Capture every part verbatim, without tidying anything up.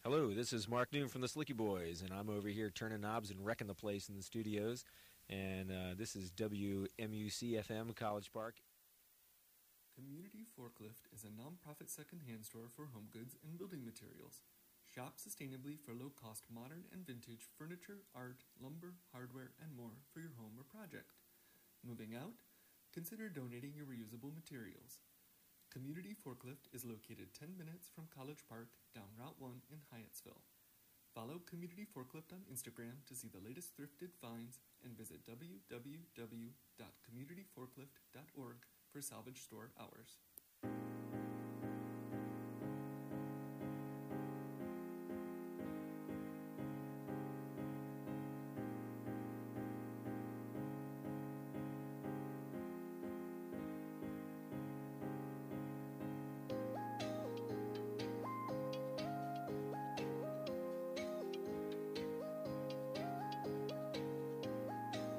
Hello, this is Mark Noon from the Slicky Boys, and I'm over here turning knobs and wrecking the place in the studios. And uh, this is W M U C F M College Park. Community Forklift is a non-profit second-hand store for home goods and building materials. Shop sustainably for low-cost modern and vintage furniture, art, lumber, hardware, and more for your home or project. Moving out? Consider donating your reusable materials. Community Forklift is located ten minutes from College Park down Route one in Hyattsville. Follow Community Forklift on Instagram to see the latest thrifted finds and visit w w w dot community forklift dot org for salvage store hours.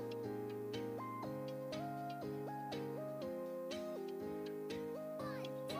One,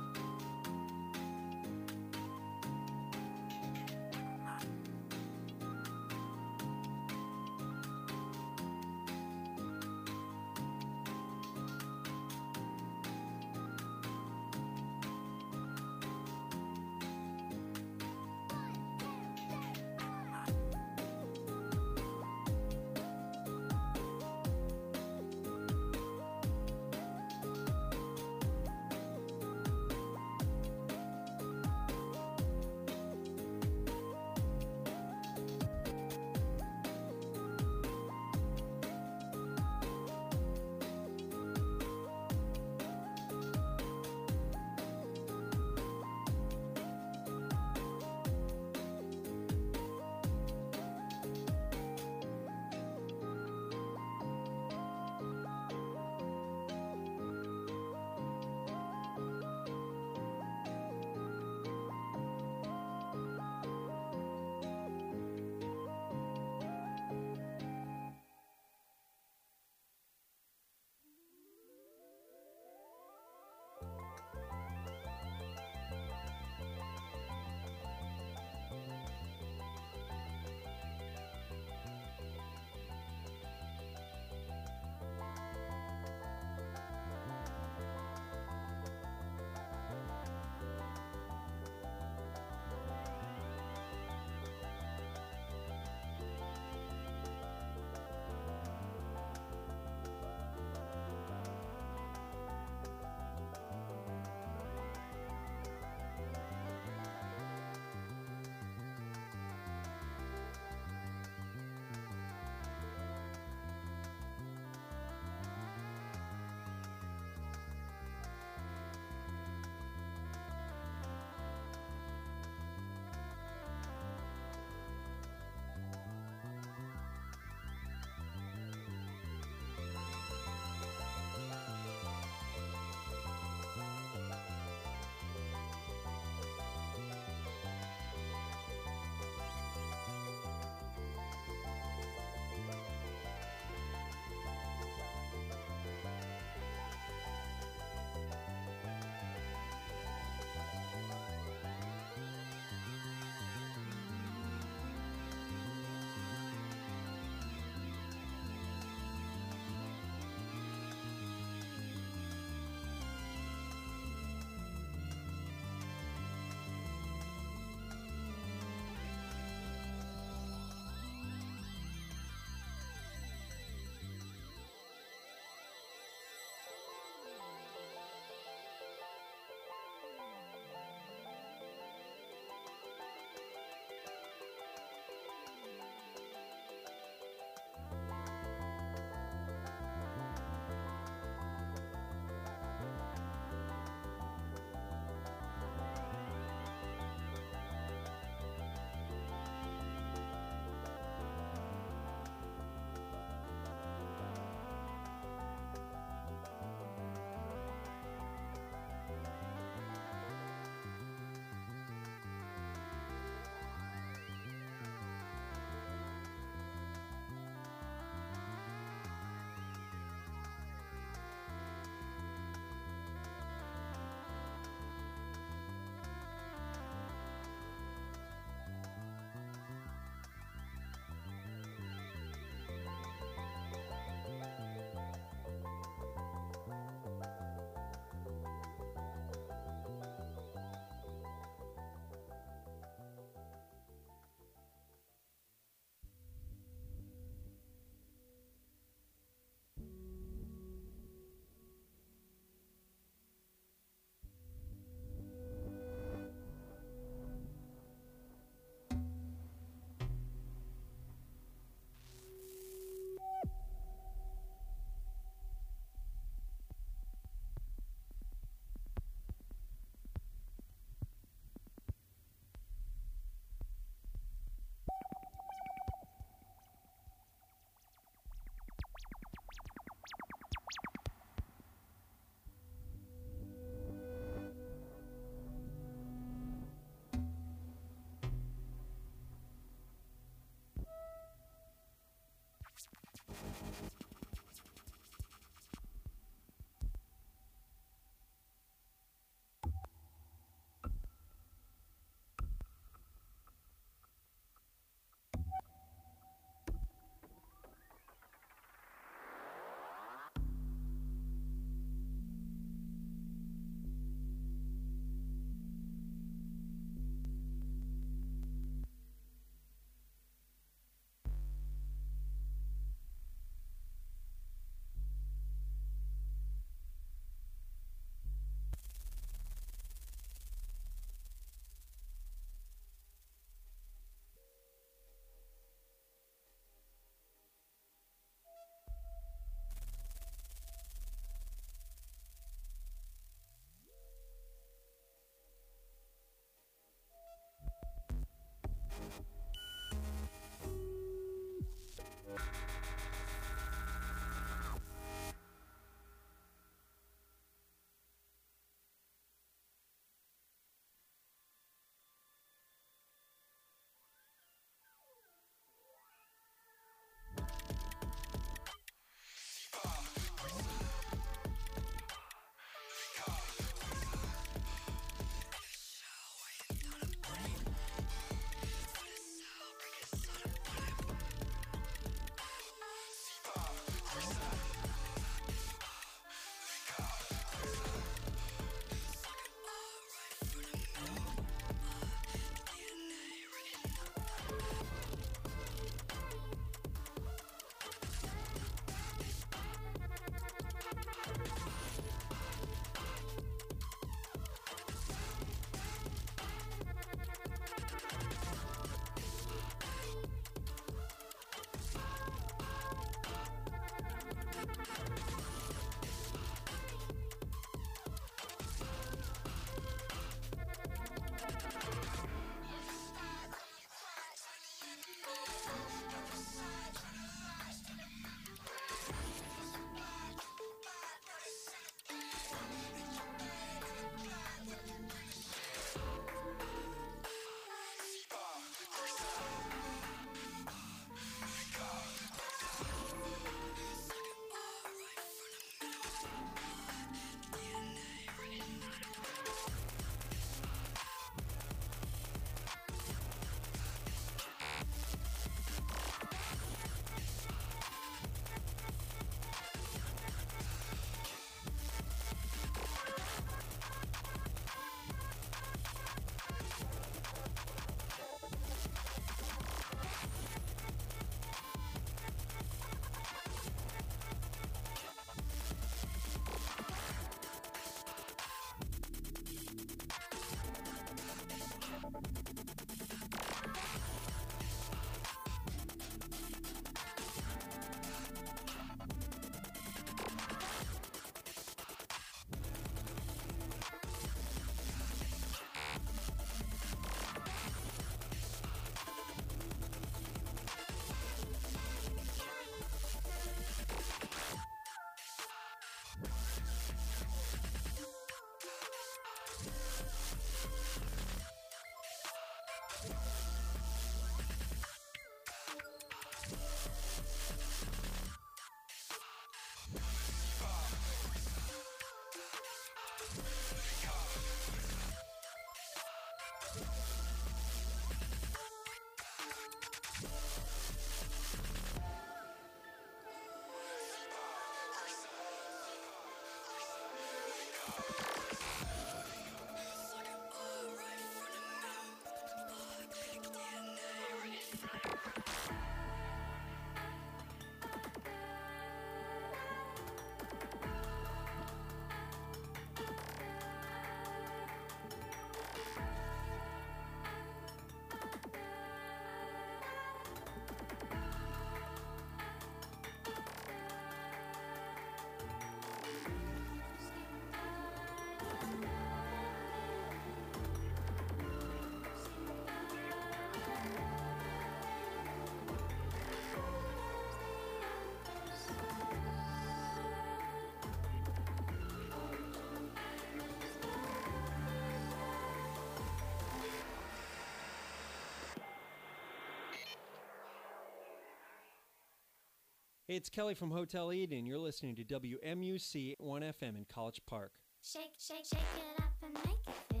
Hey, it's Kelly from Hotel Eden. You're listening to W M U C one F M in College Park. Shake, shake, shake it up and make it fizz.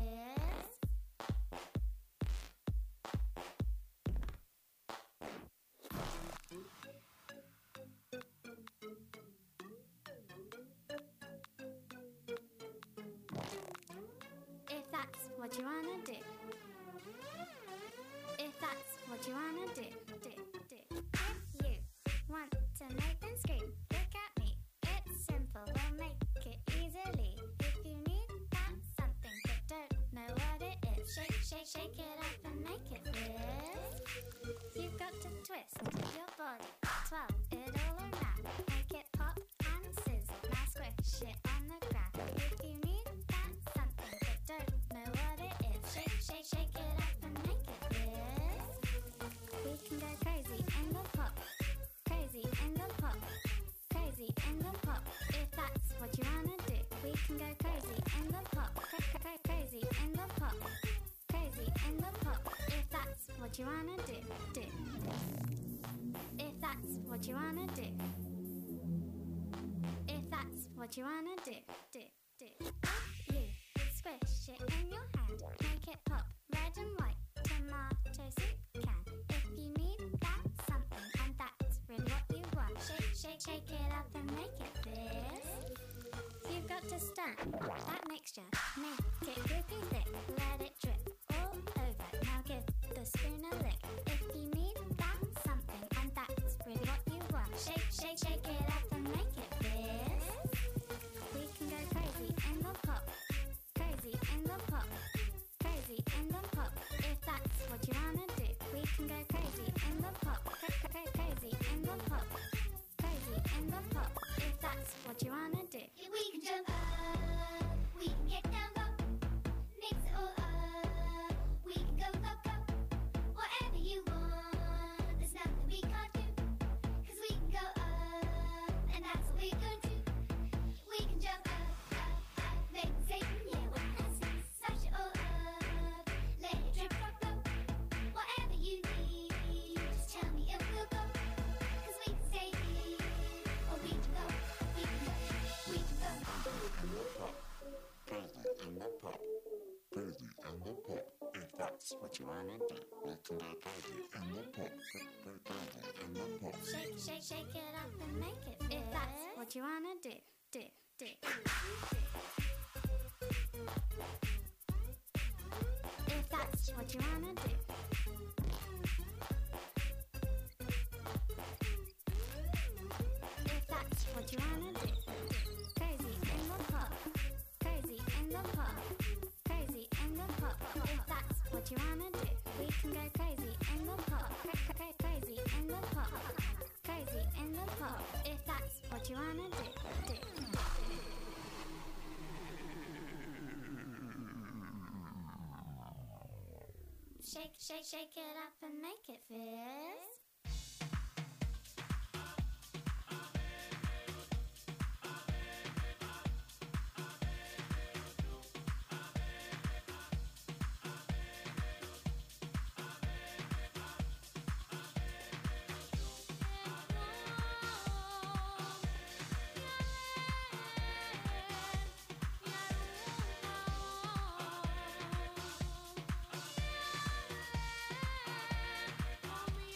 If that's what you wanna do. If that's what you wanna do, do, do. If you want to make them scream, look at me. It's simple, we'll make it easily. If you need that something but don't know what it is, shake, shake, shake it up and make it fizz. You've got to twist your body, twirl it all around, make it pop and sizzle. Now squish it on the ground. If you need that something but don't know what it is, shake, shake, shake it up and make it fizz. We can go crazy in the pop, crazy in the pop, crazy in the pop. If that's what you wanna do, we can go crazy in the pop, cra- cra- crazy in the pop, crazy in the pop. If that's what you wanna do, do. If that's what you wanna do. If that's what you wanna do, do, do. You squish it in your hand, make it pop, red and white, tomato soup can. If you need that something, and that's really what you want, shake, shake, shake it up and make it fizz. You've got to stir that mixture, make it drippy thick, let it drip all over. Now give the spoon a lick. If you need that something, and that's really what you want, shake, shake, shake it up and make it fizz. We can go crazy in the pop, crazy in the pop, crazy in the pop. If that's what you wanna do, we can go crazy in the pop, cra- cra- crazy in the pop, crazy in the pop. If that's what you wanna do. We can jump up, we can get down low, mix it all up, we can go, go, go, whatever you want, there's nothing we can't do, 'cause we can go up, and that's what we're going to. We can jump up, up, up, make it say, yeah, we're dancing, smash it all up, let it drip, drop, go, whatever you need, just tell me and we'll go, 'cause we can stay here, or we can go, we can go, we can go. Crazy in the pop, crazy in the pop. If that's what you wanna do, we can go crazy in the pop, crazy in the pop. Shake, shake, shake it up and make it fizz. If that's what you wanna do, do, do. If that's what you wanna do. If that's what you wanna do. Crazy in the pop, crazy in the pop, crazy in the pop. If that's what you wanna do, we can go crazy in the pop, cra- cra- crazy in the pop, crazy in the pop. If that's what you wanna do, do. Shake, shake, shake it up and make it fizz. For me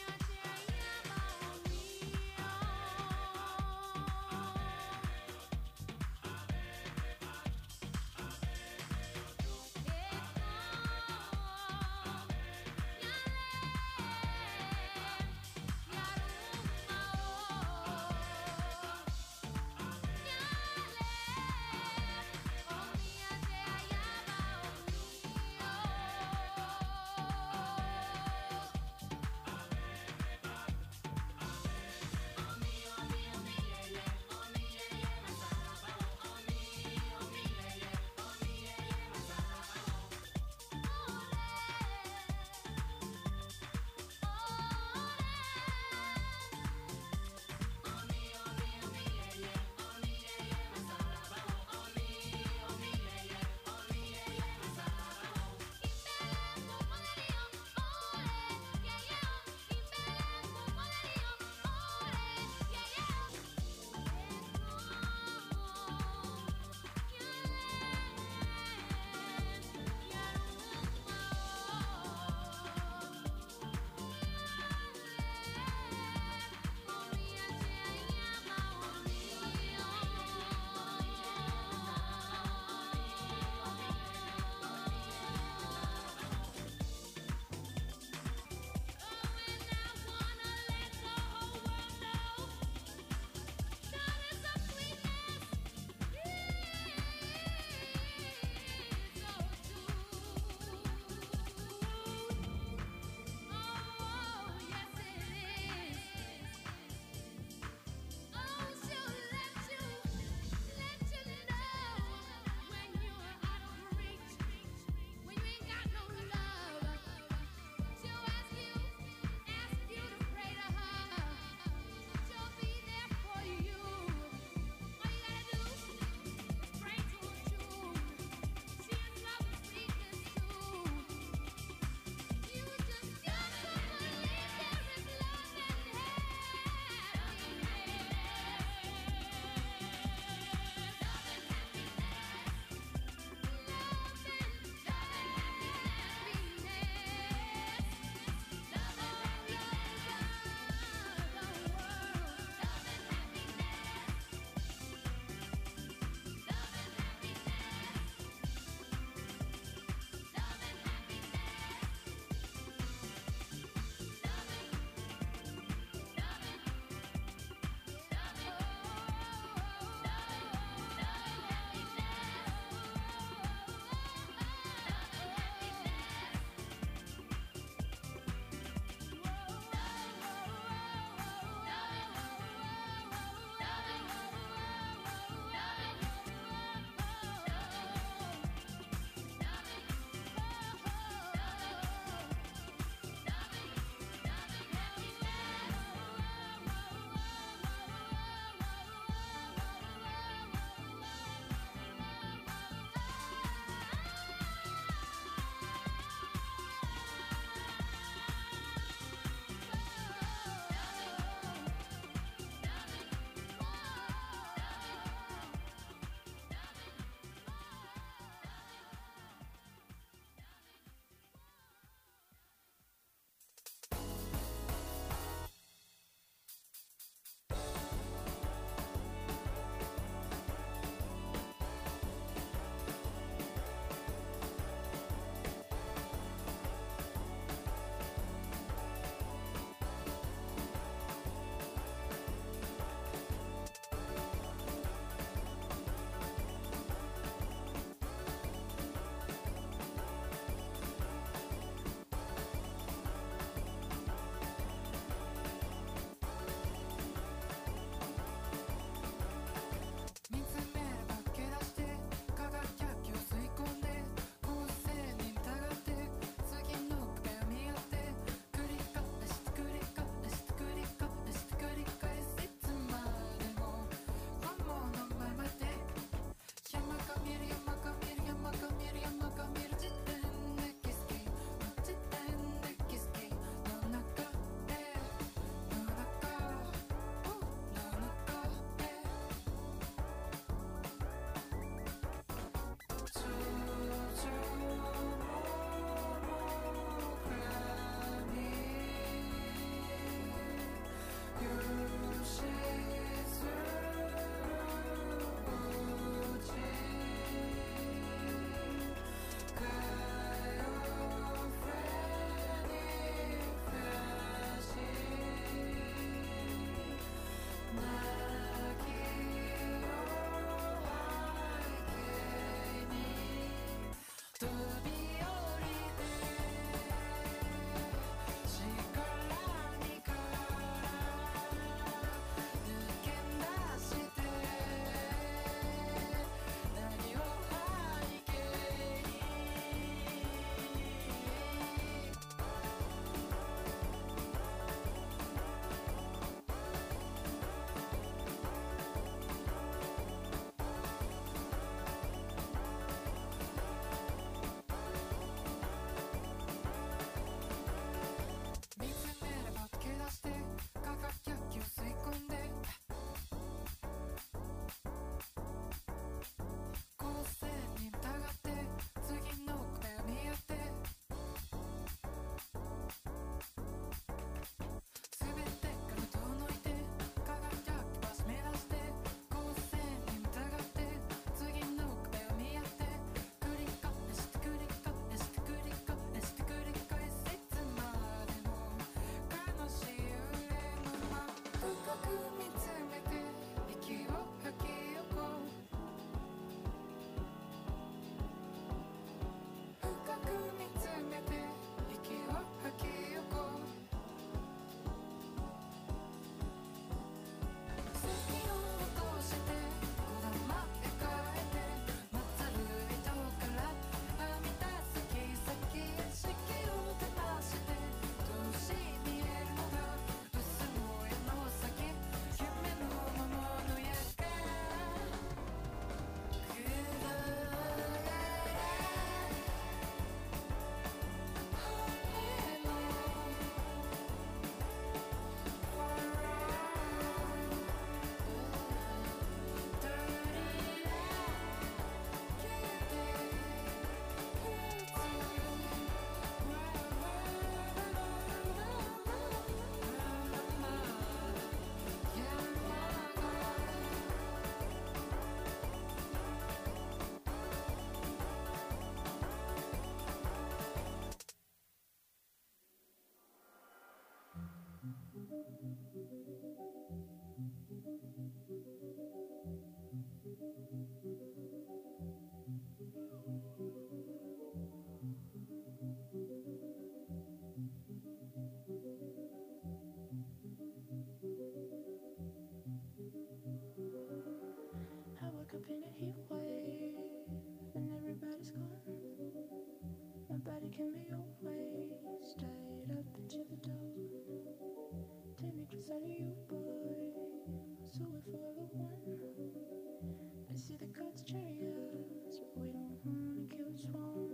I woke up in a heat wave, and everybody's gone. Nobody can be always straight up into the door. Take me closer to you, boy, so we're forever one. I see the gods chariots, but we don't wanna kill its one.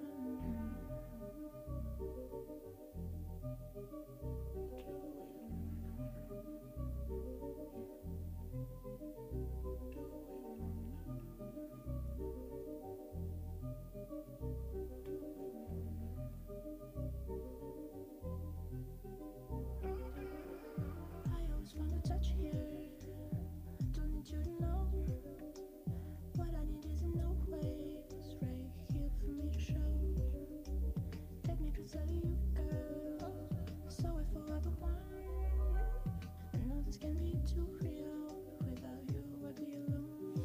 I always find a touch here. Don't need you to know. What I need is in no ways right here for me to show. Take me closer to you, girl, so we're forever one. I know this can be too real. Without you, I'd be alone.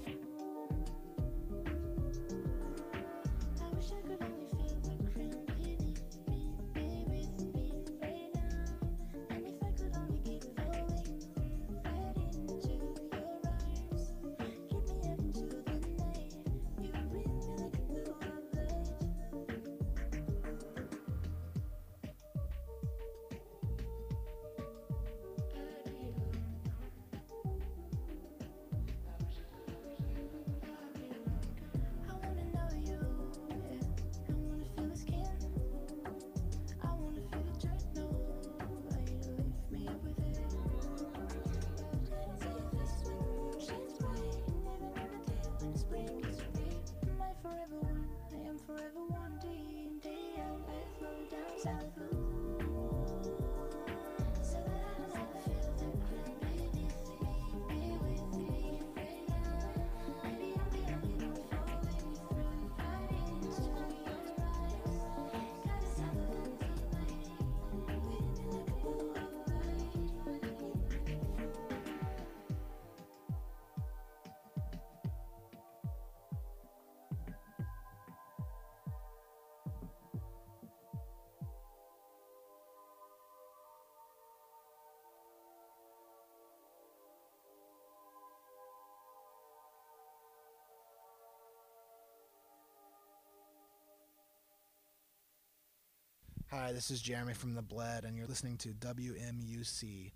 I wish I could only feel the ground beneath me. Be with me right now. And if I could only keep falling through right into your arms. Keep me up into the night. You bring me like a blue light. I wanna know you, yeah. I wanna feel the skin. I wanna feel the dirt, no way to lift me up with it. See your face when the moon shines bright, and even on the day when the spring is free. Am I forever one? I am forever one. Day in, day out, I flow down south. So that I never feel the ground beneath me. Be with me right now. Maybe I'm the only one falling through right into your eyes. Got a sound of empty night, waiting like a blue light. Hi, this is Jeremy from The Bled, and you're listening to W M U C.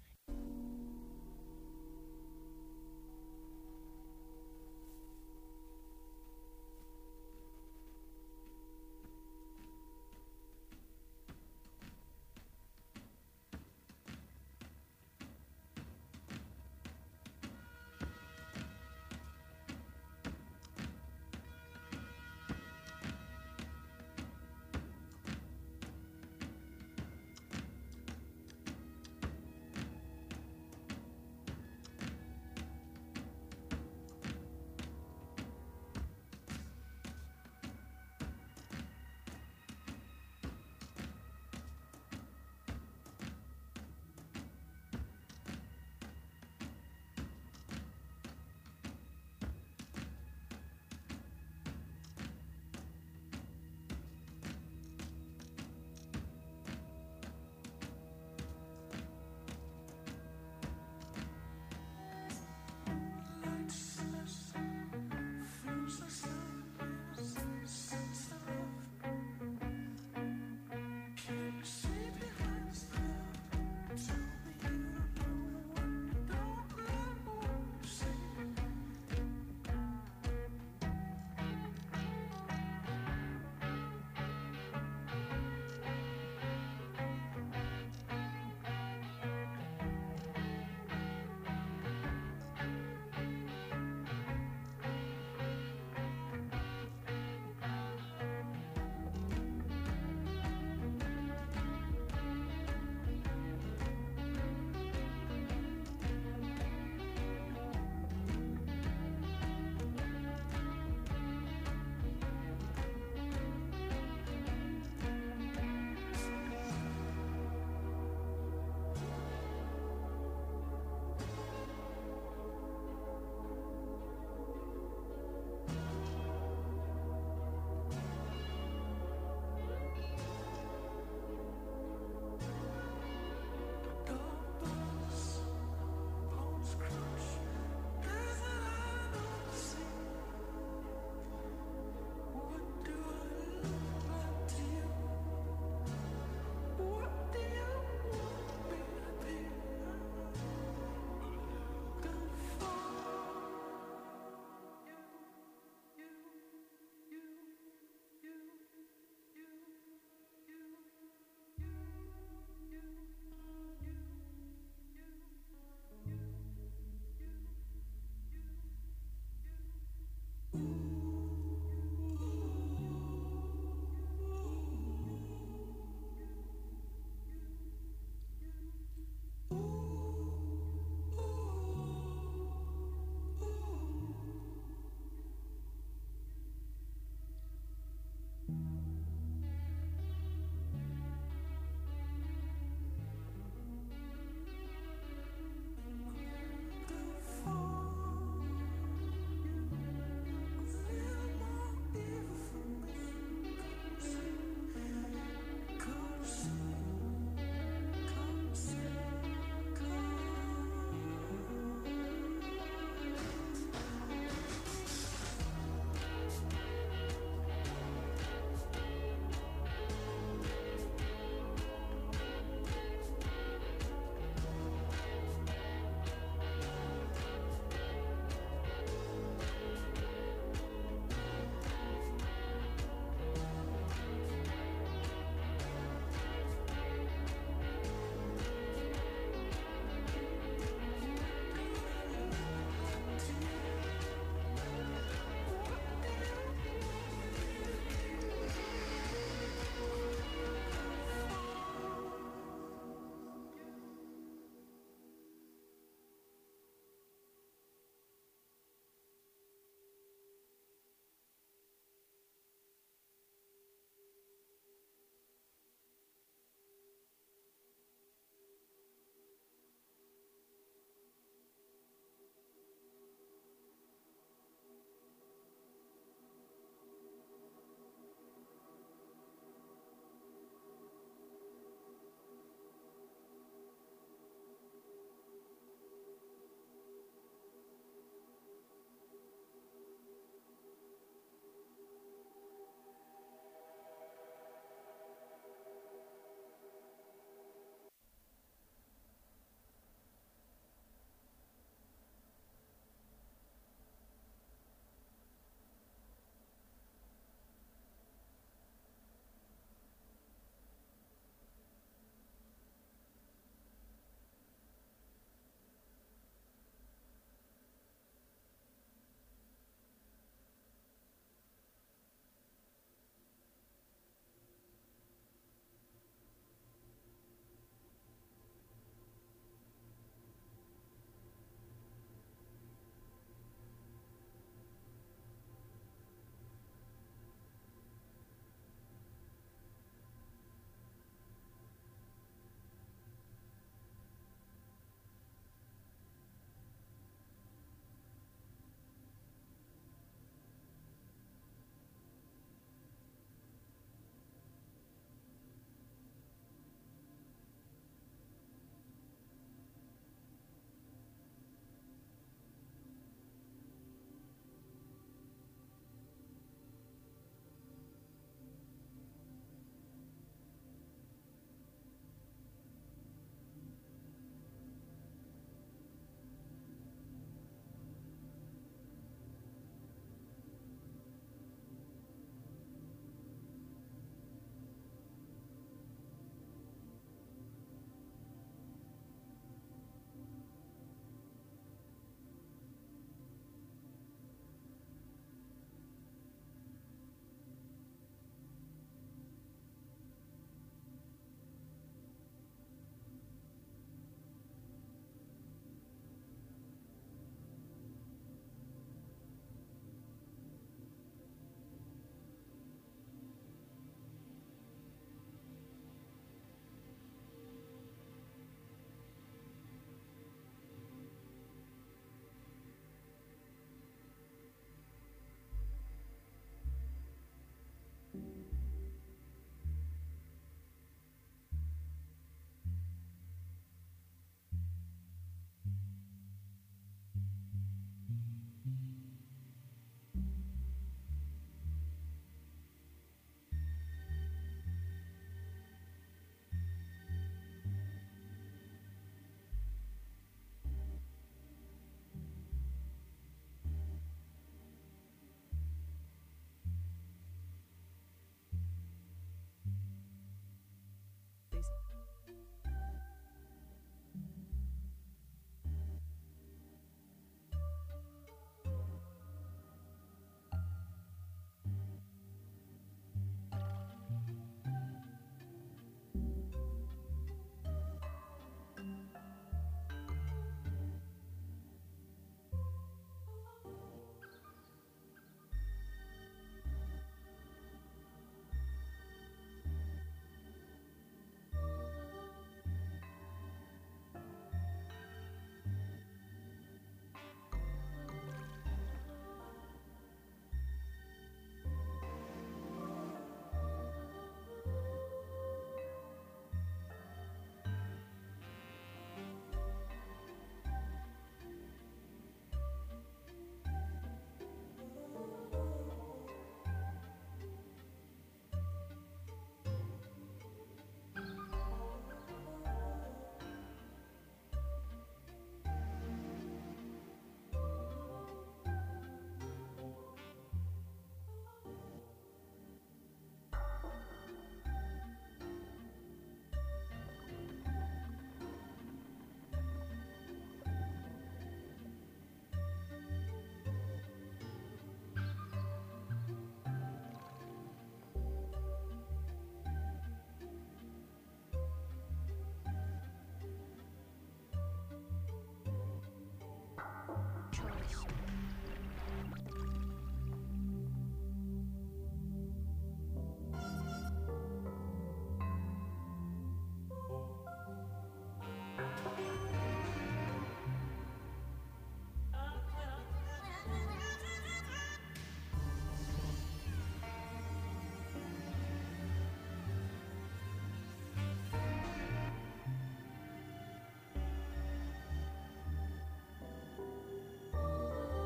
Thank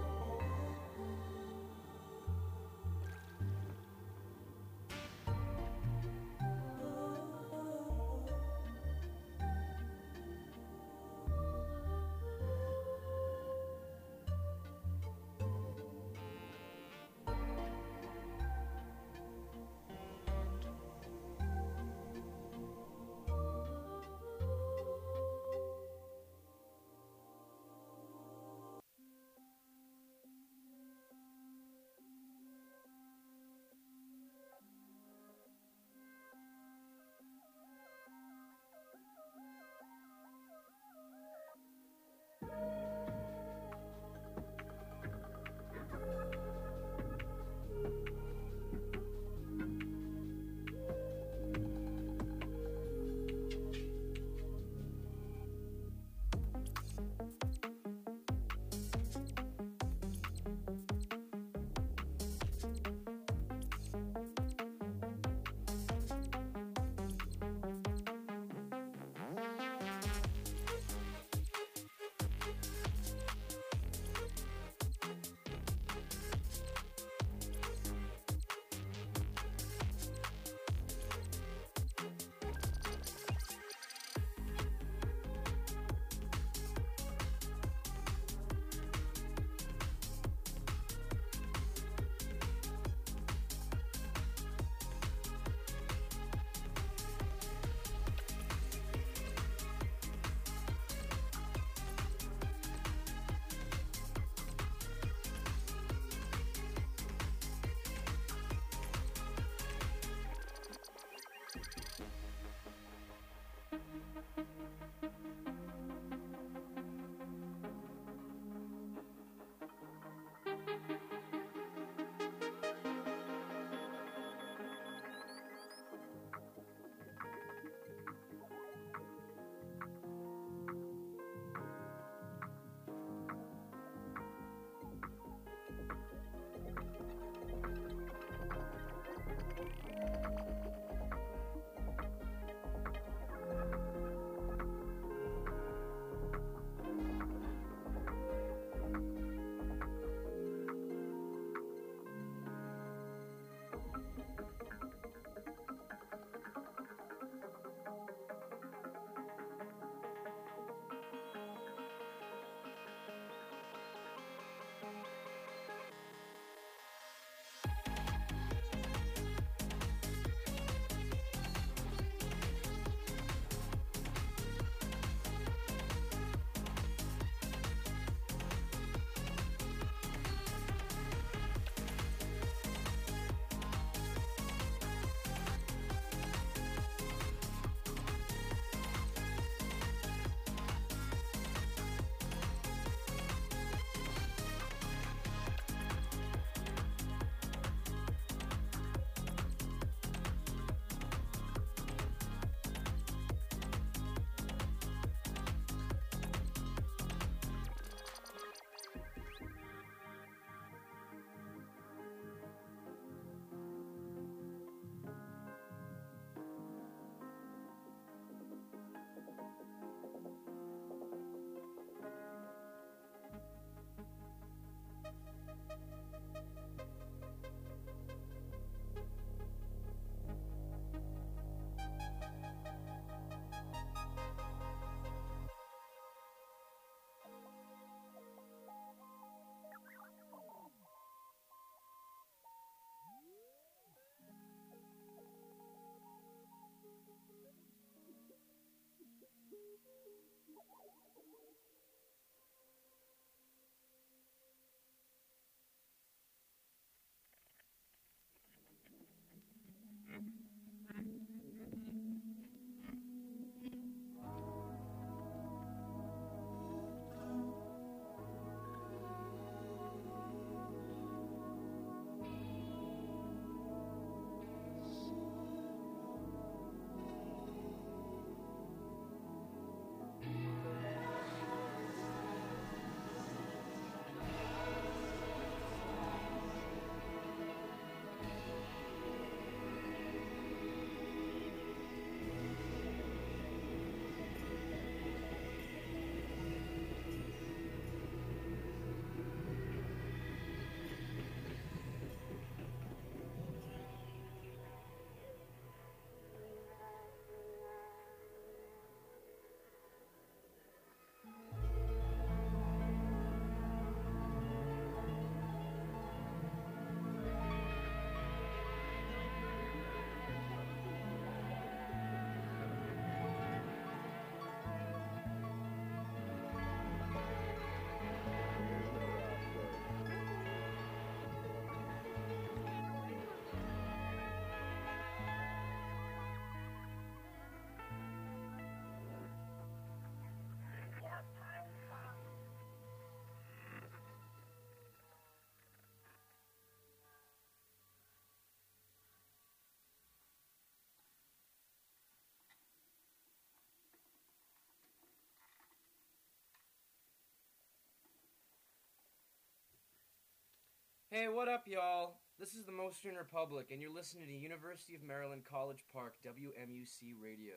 Hey, what up, y'all? This is the Mostern Republic, and you're listening to University of Maryland College Park W M U C Radio.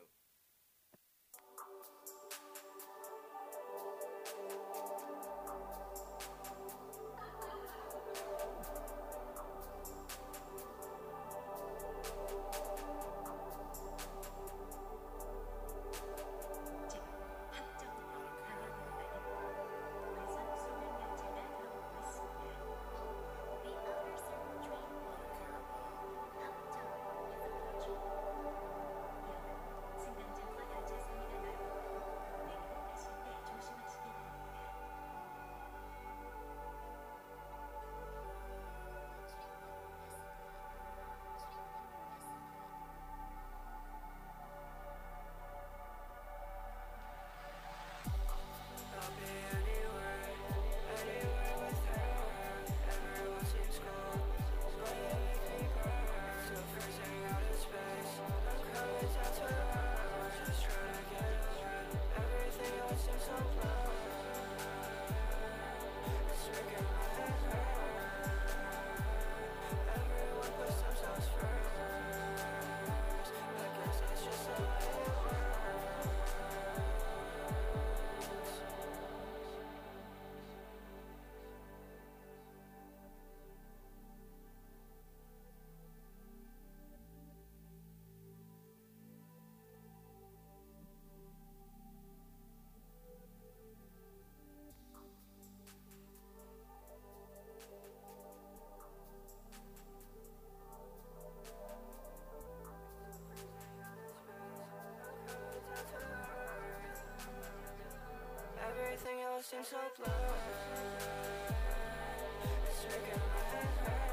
Everything else seems so blurred. It's making my head hurt.